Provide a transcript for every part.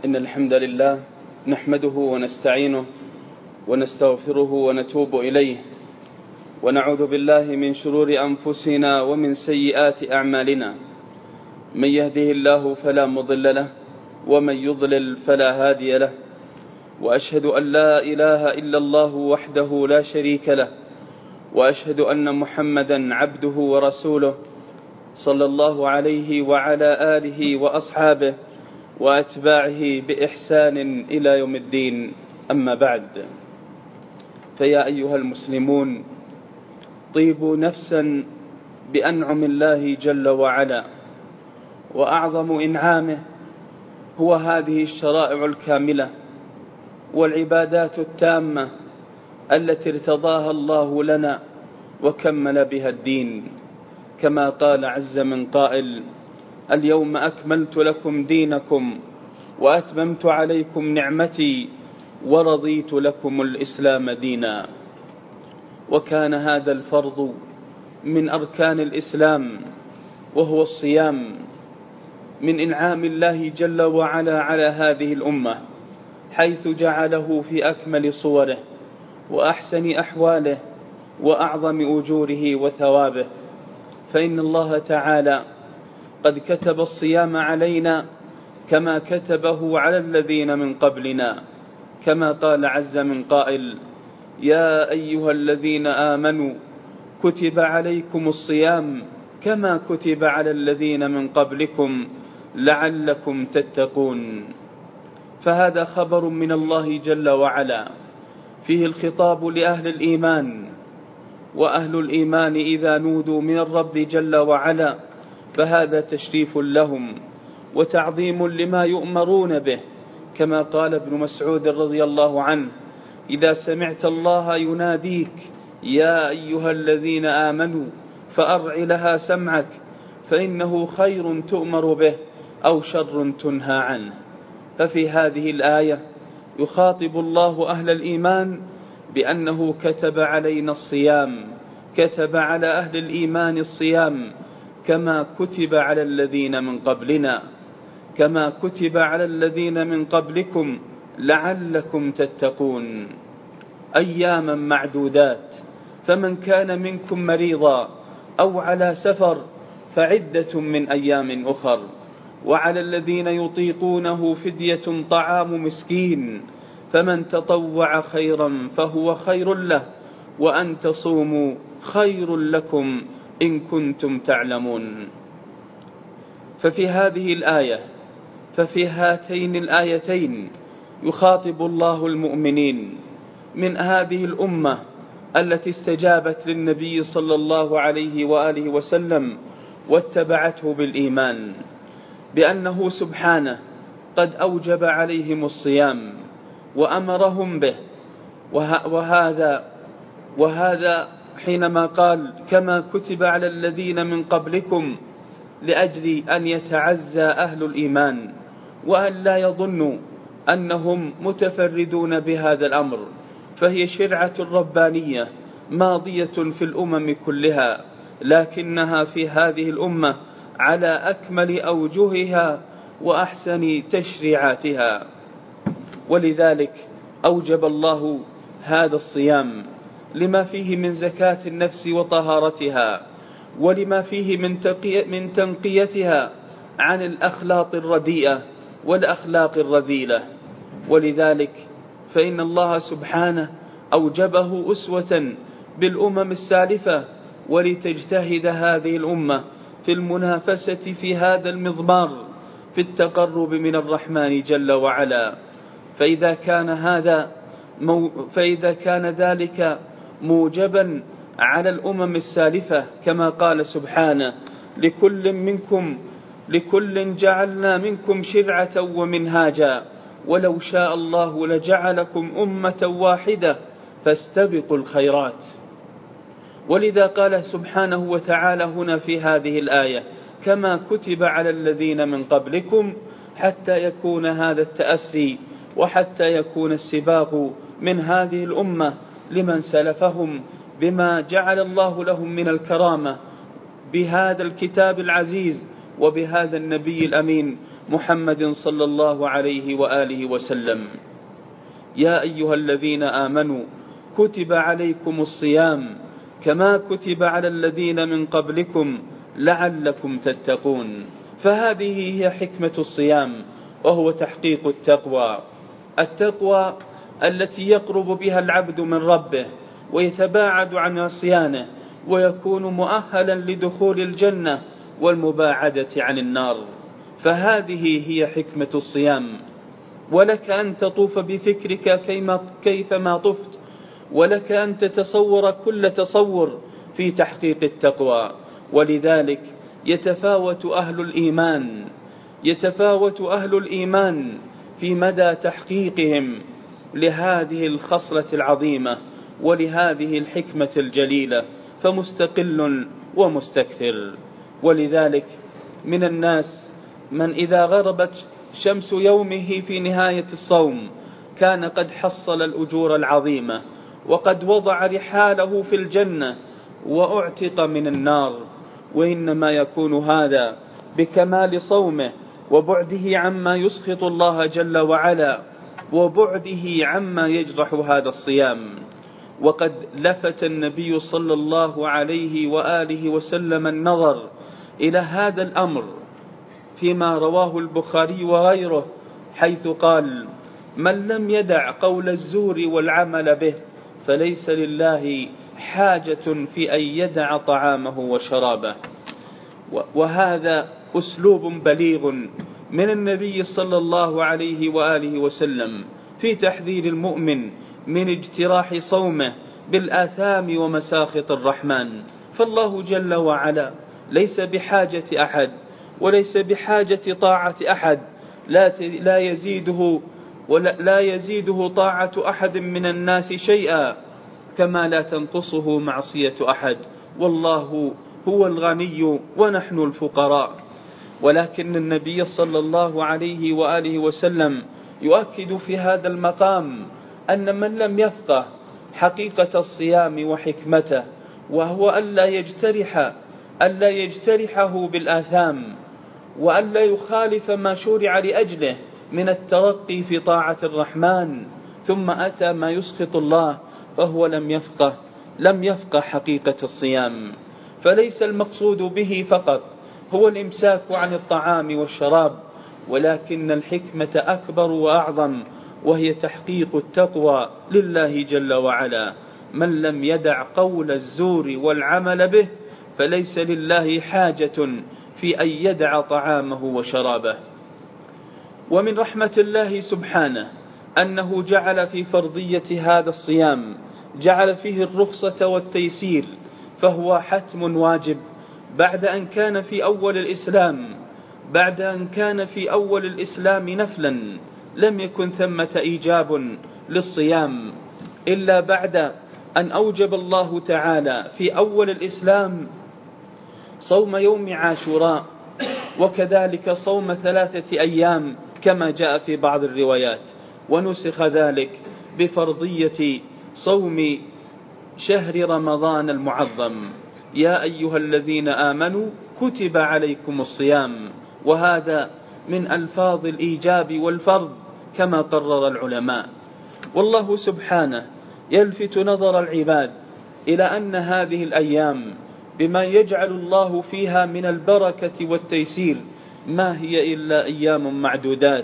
إن الحمد لله نحمده ونستعينه ونستغفره ونتوب إليه ونعوذ بالله من شرور أنفسنا ومن سيئات أعمالنا. من يهده الله فلا مضل له ومن يضلل فلا هادي له، وأشهد أن لا إله إلا الله وحده لا شريك له، وأشهد أن محمدا عبده ورسوله صلى الله عليه وعلى آله وأصحابه وأتباعه بإحسان إلى يوم الدين. أما بعد، فيا أيها المسلمون، طيبوا نفسا بأنعم الله جل وعلا، وأعظم إنعامه هو هذه الشرائع الكاملة والعبادات التامة التي ارتضاها الله لنا وكمل بها الدين، كما قال عز من قائل: اليوم أكملت لكم دينكم وأتممت عليكم نعمتي ورضيت لكم الإسلام دينا. وكان هذا الفرض من أركان الإسلام، وهو الصيام، من إنعام الله جل وعلا على هذه الأمة، حيث جعله في أكمل صوره وأحسن أحواله وأعظم أجوره وثوابه. فإن الله تعالى قد كتب الصيام علينا كما كتبه على الذين من قبلنا، كما قال عز من قائل: يا أيها الذين آمنوا كتب عليكم الصيام كما كتب على الذين من قبلكم لعلكم تتقون. فهذا خبر من الله جل وعلا فيه الخطاب لأهل الإيمان، وأهل الإيمان إذا نودوا من الرب جل وعلا فهذا تشريف لهم وتعظيم لما يؤمرون به، كما قال ابن مسعود رضي الله عنه: إذا سمعت الله يناديك يا أيها الذين آمنوا فأرع لها سمعك، فإنه خير تؤمر به أو شر تنهى عنه. ففي هذه الآية يخاطب الله أهل الإيمان بأنه كتب علينا الصيام، كتب على أهل الإيمان الصيام كما كتب على الذين من قبلنا، كما كتب على الذين من قبلكم لعلكم تتقون. أياما معدودات، فمن كان منكم مريضا أو على سفر فعدة من أيام أخر، وعلى الذين يطيقونه فدية طعام مسكين، فمن تطوع خيرا فهو خير له، وأن تصوموا خير لكم إن كنتم تعلمون. ففي هاتين الآيتين يخاطب الله المؤمنين من هذه الأمة التي استجابت للنبي صلى الله عليه وآله وسلم واتبعته بالإيمان، بأنه سبحانه قد أوجب عليهم الصيام وأمرهم به، وهذا حينما قال كما كتب على الذين من قبلكم لأجل أن يتعزى أهل الإيمان وأن لا يظنوا أنهم متفردون بهذا الأمر، فهي شرعة ربانية ماضية في الأمم كلها، لكنها في هذه الأمة على أكمل أوجهها وأحسن تشريعاتها. ولذلك أوجب الله هذا الصيام لما فيه من زكاة النفس وطهارتها، ولما فيه من تنقيتها عن الأخلاق الرديئة والأخلاق الرذيلة. ولذلك فإن الله سبحانه أوجبه أسوة بالأمم السالفة، ولتجتهد هذه الأمة في المنافسة في هذا المضمار في التقرب من الرحمن جل وعلا. فإذا كان ذلك موجبا على الأمم السالفة، كما قال سبحانه: لكل جعلنا منكم شرعة ومنهاجا ولو شاء الله لجعلكم أمة واحدة فاستبقوا الخيرات. ولذا قال سبحانه وتعالى هنا في هذه الآية: كما كتب على الذين من قبلكم، حتى يكون هذا التأسي وحتى يكون السباق من هذه الأمة لمن سلفهم بما جعل الله لهم من الكرامة بهذا الكتاب العزيز وبهذا النبي الأمين محمد صلى الله عليه وآله وسلم: يا أيها الذين آمنوا كتب عليكم الصيام كما كتب على الذين من قبلكم لعلكم تتقون. فهذه هي حكمة الصيام، وهو تحقيق التقوى التي يقرب بها العبد من ربه ويتباعد عن عصيانه، ويكون مؤهلا لدخول الجنة والمباعدة عن النار. فهذه هي حكمة الصيام. ولك أن تطوف بفكرك كيفما طفت، ولك أن تتصور كل تصور في تحقيق التقوى. ولذلك يتفاوت أهل الإيمان في مدى تحقيقهم لهذه الخصلة العظيمة ولهذه الحكمة الجليلة، فمستقل ومستكثر. ولذلك من الناس من إذا غربت شمس يومه في نهاية الصوم كان قد حصل الأجور العظيمة، وقد وضع رحاله في الجنة وأعتق من النار. وإنما يكون هذا بكمال صومه وبعده عما يسخط الله جل وعلا، وبعده عما يجرح هذا الصيام. وقد لفت النبي صلى الله عليه وآله وسلم النظر إلى هذا الأمر فيما رواه البخاري وغيره، حيث قال: من لم يدع قول الزور والعمل به فليس لله حاجة في أن يدع طعامه وشرابه. وهذا أسلوب بليغ من النبي صلى الله عليه وآله وسلم في تحذير المؤمن من اجتراح صومه بالآثام ومساخط الرحمن. فالله جل وعلا ليس بحاجة أحد، وليس بحاجة طاعة أحد، لا يزيده طاعة أحد من الناس شيئا، كما لا تنقصه معصية أحد. والله هو الغني ونحن الفقراء. ولكن النبي صلى الله عليه وآله وسلم يؤكد في هذا المقام أن من لم يفقه حقيقة الصيام وحكمته، وهو ألا يجترحه بالآثام، وألا يخالف ما شرع لأجله من الترقي في طاعة الرحمن، ثم أتى ما يسخط الله، فهو لم يفقه حقيقة الصيام. فليس المقصود به فقط هو الإمساك عن الطعام والشراب، ولكن الحكمة أكبر وأعظم، وهي تحقيق التقوى لله جل وعلا. من لم يدع قول الزور والعمل به فليس لله حاجة في أن يدع طعامه وشرابه. ومن رحمة الله سبحانه أنه جعل في فرضية هذا الصيام جعل فيه الرخصة والتيسير، فهو حتم واجب بعد أن كان في أول الإسلام نفلا. لم يكن ثمة إيجاب للصيام إلا بعد أن أوجب الله تعالى في أول الإسلام صوم يوم عاشوراء، وكذلك صوم 3 أيام كما جاء في بعض الروايات، ونسخ ذلك بفرضية صوم شهر رمضان المعظم: يا أيها الذين آمنوا كتب عليكم الصيام. وهذا من ألفاظ الإيجاب والفرض كما قرر العلماء. والله سبحانه يلفت نظر العباد إلى أن هذه الأيام بما يجعل الله فيها من البركة والتيسير ما هي إلا أيام معدودات،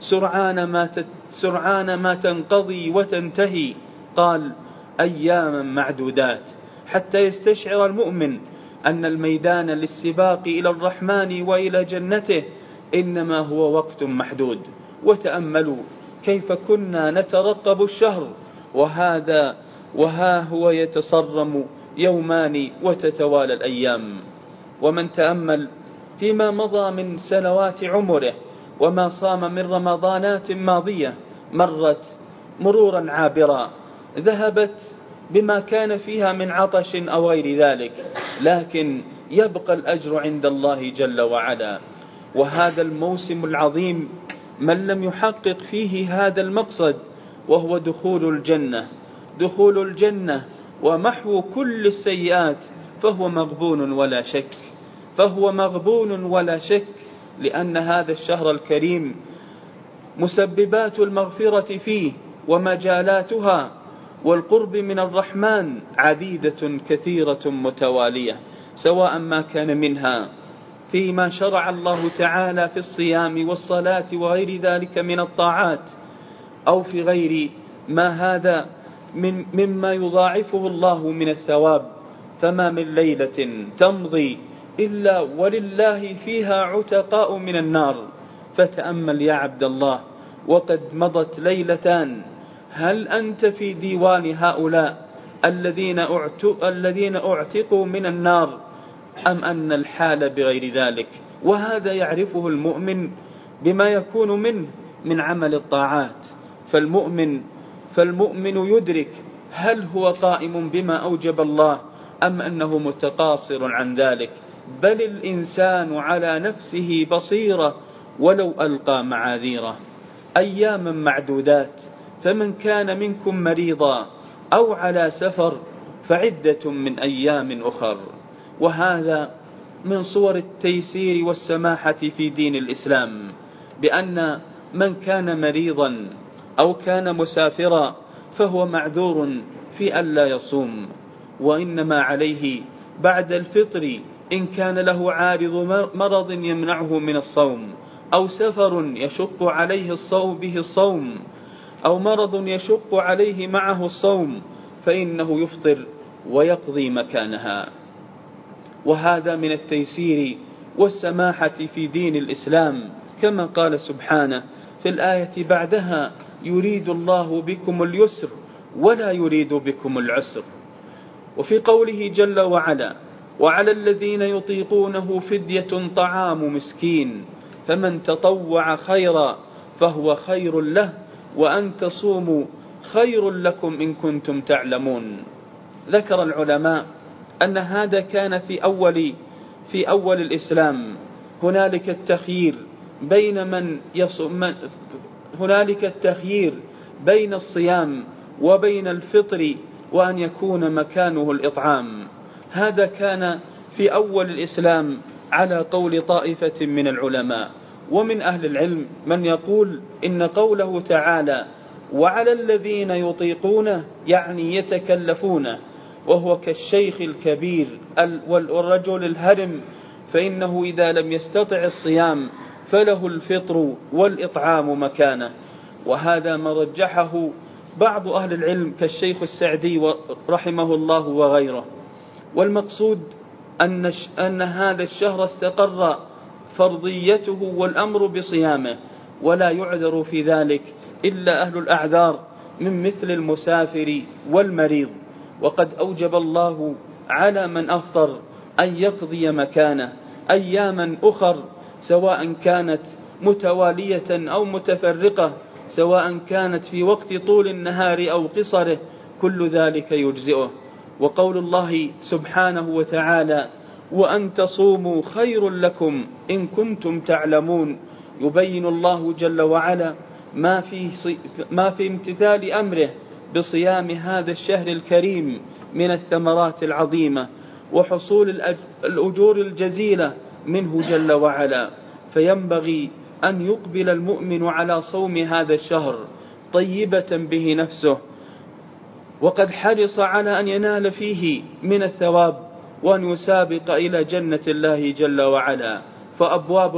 سرعان ما تنقضي وتنتهي. قال: أياما معدودات، حتى يستشعر المؤمن أن الميدان للسباق إلى الرحمن وإلى جنته إنما هو وقت محدود. وتأملوا كيف كنا نترقب الشهر وها هو يتصرم يومان وتتوالى الأيام. ومن تأمل فيما مضى من سنوات عمره وما صام من رمضانات ماضية مرت مرورا عابرا، ذهبت بما كان فيها من عطش أو غير ذلك، لكن يبقى الأجر عند الله جل وعلا. وهذا الموسم العظيم من لم يحقق فيه هذا المقصد، وهو دخول الجنة ومحو كل السيئات، فهو مغبون ولا شك لأن هذا الشهر الكريم مسببات المغفرة فيه ومجالاتها والقرب من الرحمن عديدة كثيرة متوالية، سواء ما كان منها فيما شرع الله تعالى في الصيام والصلاة وغير ذلك من الطاعات، أو في غير ما هذا مما يضاعفه الله من الثواب. فما من ليلة تمضي إلا ولله فيها عتقاء من النار. فتأمل يا عبد الله، وقد مضت ليلتان، هل أنت في ديوان هؤلاء الذين أعتقوا من النار، أم أن الحال بغير ذلك؟ وهذا يعرفه المؤمن بما يكون منه من عمل الطاعات. فالمؤمن يدرك هل هو قائم بما أوجب الله أم أنه متقاصر عن ذلك. بل الإنسان على نفسه بصيرة ولو ألقى معاذيره. أياما معدودات، فمن كان منكم مريضا أو على سفر فعدة من أيام أخر. وهذا من صور التيسير والسماحة في دين الإسلام، بأن من كان مريضا أو كان مسافرا فهو معذور في ألا يصوم، وإنما عليه بعد الفطر إن كان له عارض مرض يمنعه من الصوم، أو سفر يشق عليه الصوم، أو مرض يشق عليه معه الصوم، فإنه يفطر ويقضي مكانها. وهذا من التيسير والسماحة في دين الإسلام، كما قال سبحانه في الآية بعدها: يريد الله بكم اليسر ولا يريد بكم العسر. وفي قوله جل وعلا: وعلى الذين يطيقونه فدية طعام مسكين فمن تطوع خيرا فهو خير له وأن تصوموا خير لكم إن كنتم تعلمون. ذكر العلماء أن هذا كان في أول الإسلام. هنالك التخيير بين الصيام وبين الفطر، وأن يكون مكانه الإطعام. هذا كان في أول الإسلام على قول طائفة من العلماء. ومن أهل العلم من يقول إن قوله تعالى وعلى الذين يطيقونه يعني يتكلفونه، وهو كالشيخ الكبير والرجل الهرم، فإنه إذا لم يستطع الصيام فله الفطر والإطعام مكانه. وهذا ما رجحه بعض أهل العلم كالشيخ السعدي رحمه الله وغيره. والمقصود أن هذا الشهر استقر فرضيته والأمر بصيامه، ولا يعذر في ذلك إلا أهل الأعذار من مثل المسافر والمريض. وقد أوجب الله على من أفطر أن يقضي مكانه أياما أخر، سواء كانت متوالية أو متفرقة، سواء كانت في وقت طول النهار أو قصره، كل ذلك يجزئه. وقول الله سبحانه وتعالى: وأن تصوموا خير لكم إن كنتم تعلمون، يبين الله جل وعلا ما في امتثال أمره بصيام هذا الشهر الكريم من الثمرات العظيمة وحصول الأجور الجزيلة منه جل وعلا. فينبغي أن يقبل المؤمن على صوم هذا الشهر طيبة به نفسه، وقد حرص على أن ينال فيه من الثواب وأن يسابق إلى جنة الله جل وعلا. فأبواب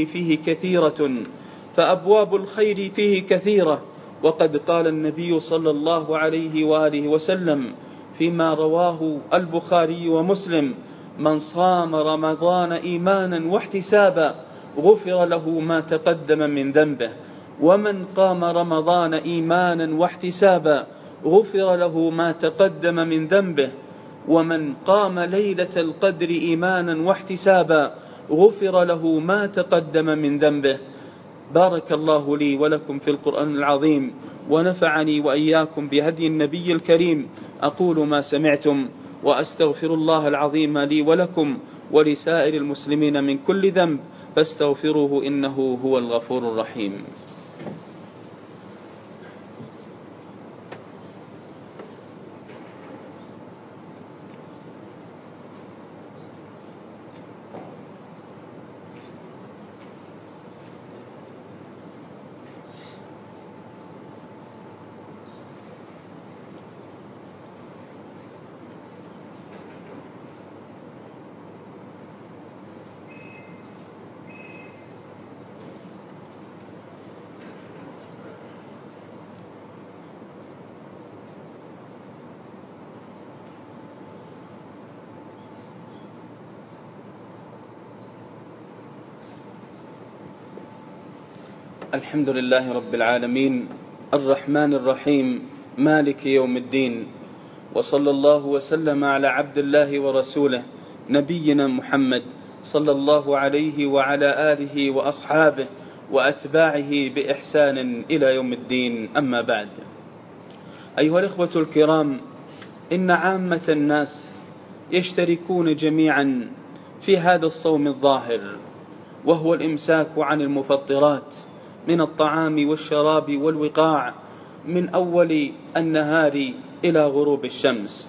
الخير فيه كثيرة. وقد قال النبي صلى الله عليه وآله وسلم فيما رواه البخاري ومسلم: من صام رمضان إيمانا واحتسابا غفر له ما تقدم من ذنبه، ومن قام رمضان إيمانا واحتسابا غفر له ما تقدم من ذنبه، ومن قام ليلة القدر إيمانا واحتسابا غفر له ما تقدم من ذنبه. بارك الله لي ولكم في القرآن العظيم، ونفعني وإياكم بهدي النبي الكريم. أقول ما سمعتم، وأستغفر الله العظيم لي ولكم ولسائر المسلمين من كل ذنب، فاستغفروه إنه هو الغفور الرحيم. الحمد لله رب العالمين الرحمن الرحيم مالك يوم الدين، وصلى الله وسلم على عبد الله ورسوله نبينا محمد صلى الله عليه وعلى آله وأصحابه وأتباعه بإحسان إلى يوم الدين. أما بعد، أيها الإخوة الكرام، إن عامة الناس يشتركون جميعا في هذا الصوم الظاهر، وهو الإمساك عن المفطرات من الطعام والشراب والوقاع من أول النهار إلى غروب الشمس.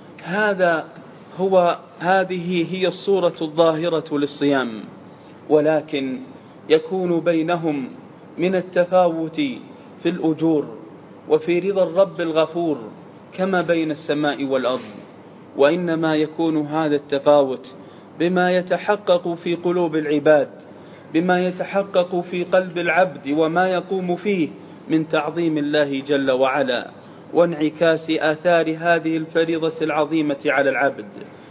هذه هي الصورة الظاهرة للصيام، ولكن يكون بينهم من التفاوت في الأجور وفي رضا الرب الغفور كما بين السماء والأرض، وإنما يكون هذا التفاوت بما يتحقق في قلوب العباد، بما يتحقق في قلب العبد وما يقوم فيه من تعظيم الله جل وعلا وانعكاس آثار هذه الفريضة العظيمة على العبد.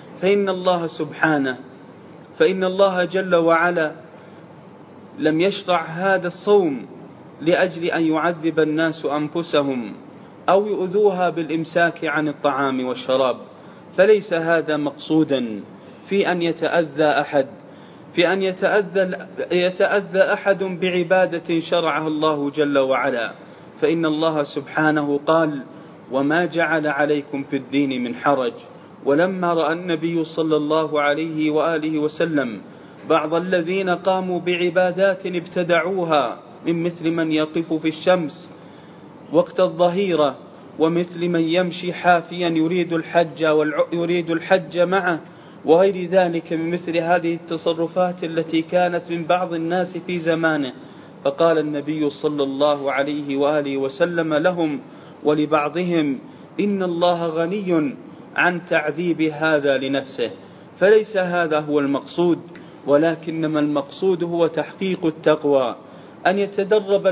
فإن الله جل وعلا لم يشرع هذا الصوم لأجل أن يعذب الناس أنفسهم أو يؤذوها بالإمساك عن الطعام والشراب، فليس هذا مقصودا في أن يتأذى أحد بعبادة شرعها الله جل وعلا. فإن الله سبحانه قال: وما جعل عليكم في الدين من حرج. ولما رأى النبي صلى الله عليه وآله وسلم بعض الذين قاموا بعبادات ابتدعوها، من مثل من يقف في الشمس وقت الظهيرة، ومثل من يمشي حافيا يريد الحج معه، وغير ذلك من مثل هذه التصرفات التي كانت من بعض الناس في زمانه، فقال النبي صلى الله عليه وآله وسلم لهم ولبعضهم: إن الله غني عن تعذيب هذا لنفسه. فليس هذا هو المقصود، ولكنما المقصود هو تحقيق التقوى، أن يتدرب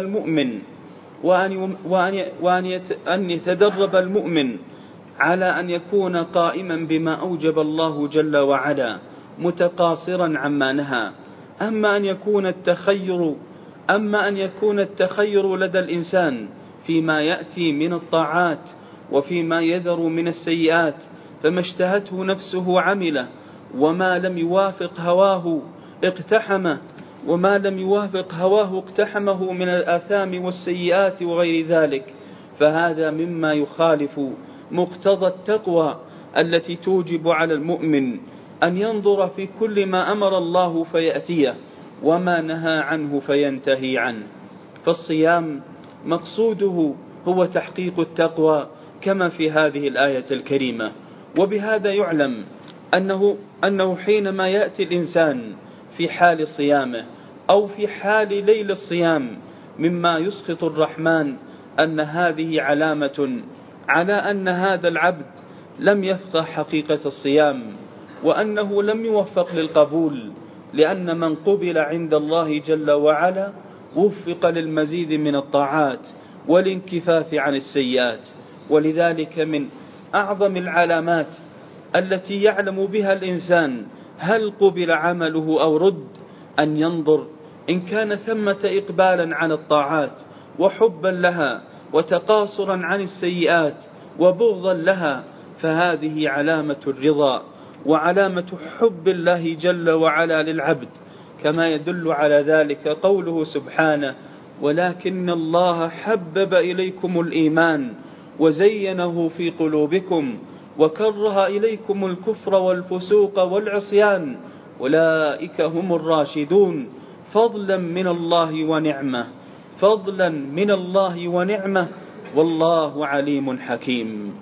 المؤمن على أن يكون قائما بما أوجب الله جل وعلا، متقاصرا عما نهى. أما أن يكون التخير لدى الإنسان فيما يأتي من الطاعات وفيما يذر من السيئات، فما اشتهته نفسه عمله، وما لم يوافق هواه اقتحمه من الآثام والسيئات وغير ذلك، فهذا مما يخالف مقتضى التقوى التي توجب على المؤمن أن ينظر في كل ما أمر الله فيأتيه، وما نهى عنه فينتهي عنه. فالصيام مقصوده هو تحقيق التقوى كما في هذه الآية الكريمة. وبهذا يعلم أنه حينما يأتي الإنسان في حال صيامه أو في حال ليل الصيام مما يسخط الرحمن، أن هذه علامة على أن هذا العبد لم يفقه حقيقة الصيام، وأنه لم يوفق للقبول، لأن من قبل عند الله جل وعلا وفق للمزيد من الطاعات والانكفاف عن السيئات. ولذلك من أعظم العلامات التي يعلم بها الإنسان هل قبل عمله أو رد، أن ينظر إن كان ثمة إقبالا على الطاعات وحبا لها وتقاصرا عن السيئات وبغضا لها، فهذه علامة الرضا وعلامة حب الله جل وعلا للعبد، كما يدل على ذلك قوله سبحانه: ولكن الله حبب إليكم الإيمان وزينه في قلوبكم وكره إليكم الكفر والفسوق والعصيان أولئك هم الراشدون فضلا من الله ونعمة والله عليم حكيم.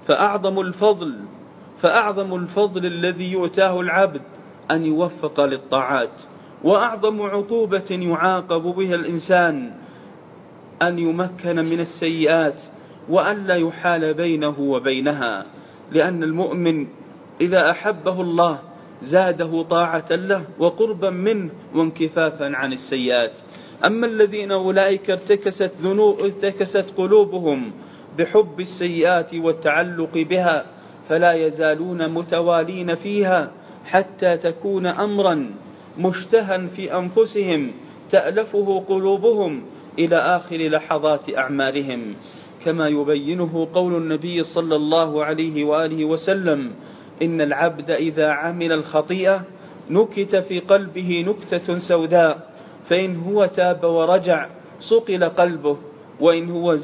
فأعظم الفضل الذي يؤتاه العبد أن يوفق للطاعات، وأعظم عقوبة يعاقب بها الإنسان أن يمكن من السيئات وأن لا يحال بينه وبينها، لأن المؤمن إذا أحبه الله زاده طاعة له وقربا منه وانكفافا عن السيئات. أما الذين أولئك ارتكست قلوبهم بحب السيئات والتعلق بها، فلا يزالون متوالين فيها حتى تكون أمرا مشتهى في أنفسهم تألفه قلوبهم إلى آخر لحظات أعمالهم، كما يبينه قول النبي صلى الله عليه وآله وسلم: إن العبد إذا عمل الخطيئة نكت في قلبه نكتة سوداء، فإن هو تاب ورجع صقل قلبه، وإن هو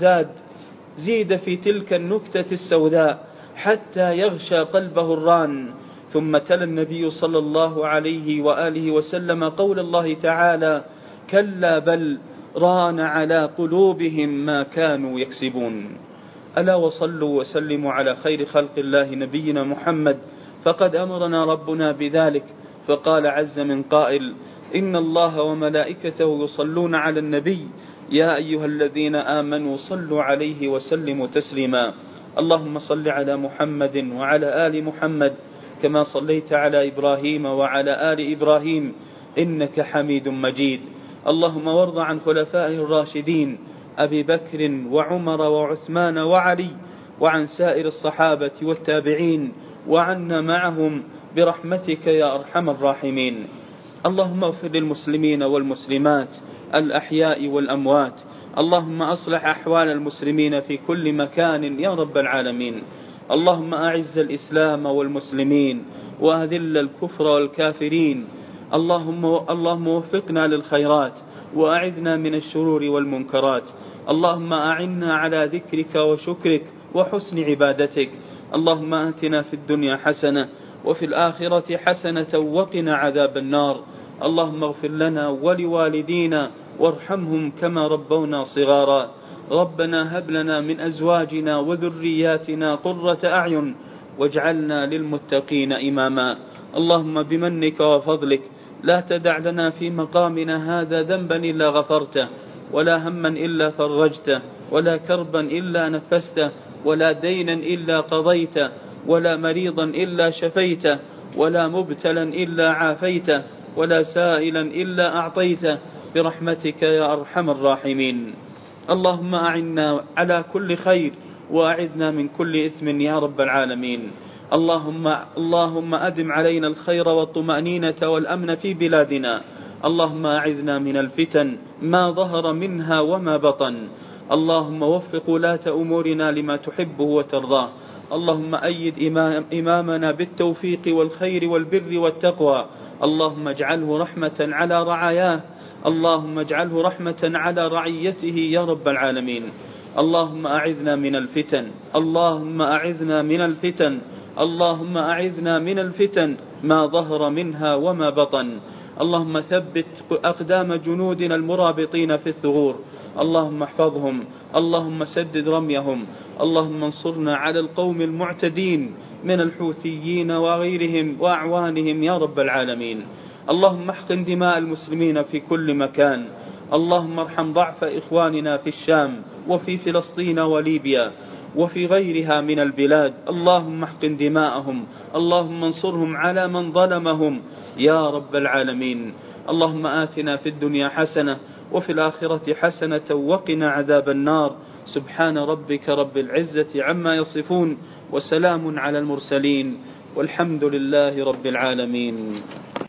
زيد في تلك النكتة السوداء حتى يغشى قلبه الران. ثم تلا النبي صلى الله عليه وآله وسلم قول الله تعالى: كلا بل ران على قلوبهم ما كانوا يكسبون. ألا وصلوا وسلموا على خير خلق الله نبينا محمد، فقد أمرنا ربنا بذلك، فقال عز من قائل: إن الله وملائكته يصلون على النبي يا أيها الذين آمنوا صلوا عليه وسلموا تسليما. اللهم صل على محمد وعلى آل محمد كما صليت على إبراهيم وعلى آل إبراهيم إنك حميد مجيد. اللهم وارض عن خلفائه الراشدين أبي بكر وعمر وعثمان وعلي، وعن سائر الصحابة والتابعين، وعنا معهم برحمتك يا أرحم الراحمين. اللهم اغفر للمسلمين والمسلمات الأحياء والأموات. اللهم أصلح أحوال المسلمين في كل مكان يا رب العالمين. اللهم أعز الإسلام والمسلمين وأذل الكفر والكافرين. اللهم وفقنا للخيرات وأعذنا من الشرور والمنكرات. اللهم أعنا على ذكرك وشكرك وحسن عبادتك. اللهم آتنا في الدنيا حسنة وفي الآخرة حسنة وقنا عذاب النار. اللهم اغفر لنا ولوالدينا وارحمهم كما ربونا صغارا. ربنا هب لنا من أزواجنا وذرياتنا قرة أعين واجعلنا للمتقين إماما. اللهم بمنك وفضلك لا تدع لنا في مقامنا هذا ذنبا إلا غفرته، ولا هما إلا فرجته، ولا كربا إلا نفسته، ولا دينا إلا قضيته، ولا مريضا إلا شفيته، ولا مبتلا إلا عافيته، ولا سائلا إلا أعطيته، برحمتك يا أرحم الراحمين. اللهم أعنا على كل خير وأعذنا من كل إثم يا رب العالمين. اللهم أدم علينا الخير والطمأنينة والأمن في بلادنا. اللهم أعذنا من الفتن ما ظهر منها وما بطن. اللهم وفق ولاة أمورنا لما تحبه وترضاه. اللهم أيد إمامنا بالتوفيق والخير والبر والتقوى. اللهم اجعله رحمة على رعاياه. اللهم اجعله رحمة على رعيته يا رب العالمين. اللهم أعذنا من الفتن. اللهم أعذنا من الفتن. اللهم أعذنا من الفتن ما ظهر منها وما بطن. اللهم ثبت أقدام جنودنا المرابطين في الثغور. اللهم احفظهم. اللهم سدد رميهم. اللهم انصرنا على القوم المعتدين من الحوثيين وغيرهم وأعوانهم يا رب العالمين. اللهم احقن دماء المسلمين في كل مكان. اللهم ارحم ضعف إخواننا في الشام وفي فلسطين وليبيا وفي غيرها من البلاد. اللهم احقن دماءهم. اللهم انصرهم على من ظلمهم يا رب العالمين. اللهم آتنا في الدنيا حسنة وفي الآخرة حسنة وقنا عذاب النار. سبحان ربك رب العزة عما يصفون، وسلام على المرسلين، والحمد لله رب العالمين.